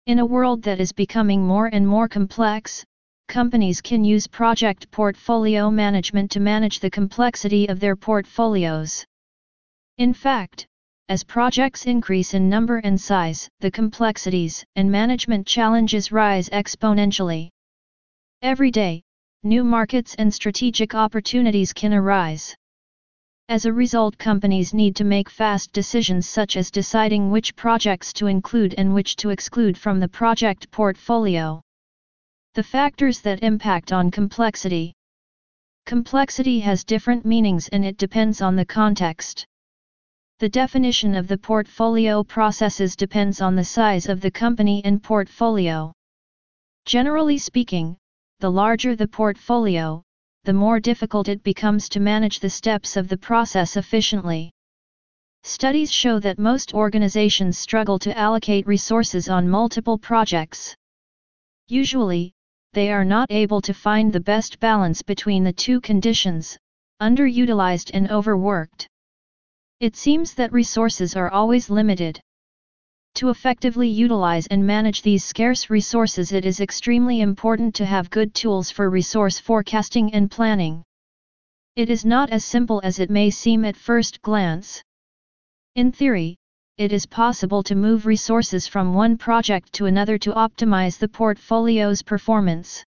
In a world that is becoming more and more complex, companies can use project portfolio management to manage the complexity of their portfolios. In fact, as projects increase in number and size, the complexities and management challenges rise exponentially. Every day, new markets and strategic opportunities can arise. As a result, companies need to make fast decisions such as deciding which projects to include and which to exclude from the project portfolio. The factors that impact on complexity. Complexity has different meanings and it depends on the context. The definition of the portfolio processes depends on the size of the company and portfolio. Generally speaking, the larger the portfolio, the more difficult it becomes to manage the steps of the process efficiently. Studies show that most organizations struggle to allocate resources on multiple projects. Usually, they are not able to find the best balance between the two conditions, underutilized and overworked. It seems that resources are always limited. To effectively utilize and manage these scarce resources, it is extremely important to have good tools for resource forecasting and planning. It is not as simple as it may seem at first glance. In theory, it is possible to move resources from one project to another to optimize the portfolio's performance.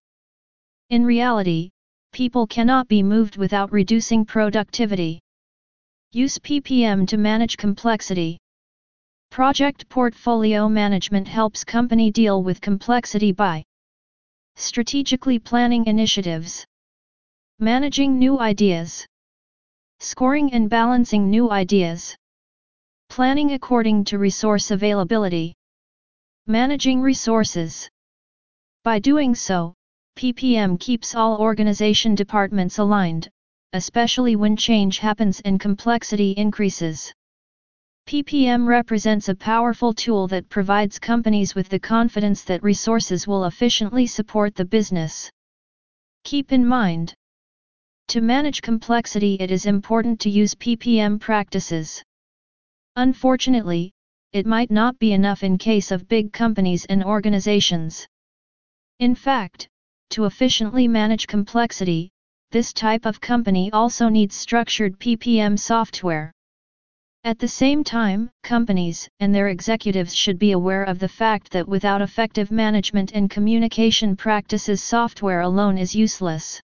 In reality, people cannot be moved without reducing productivity. Use PPM to manage complexity. Project portfolio management helps company deal with complexity by strategically planning initiatives, managing new ideas, scoring and balancing new ideas, planning according to resource availability, managing resources. By doing so, PPM keeps all organization departments aligned, especially when change happens and complexity increases. PPM represents a powerful tool that provides companies with the confidence that resources will efficiently support the business. Keep in mind, to manage complexity, it is important to use PPM practices. Unfortunately, it might not be enough in case of big companies and organizations. In fact, to efficiently manage complexity, this type of company also needs structured PPM software. At the same time, companies and their executives should be aware of the fact that without effective management and communication practices, software alone is useless.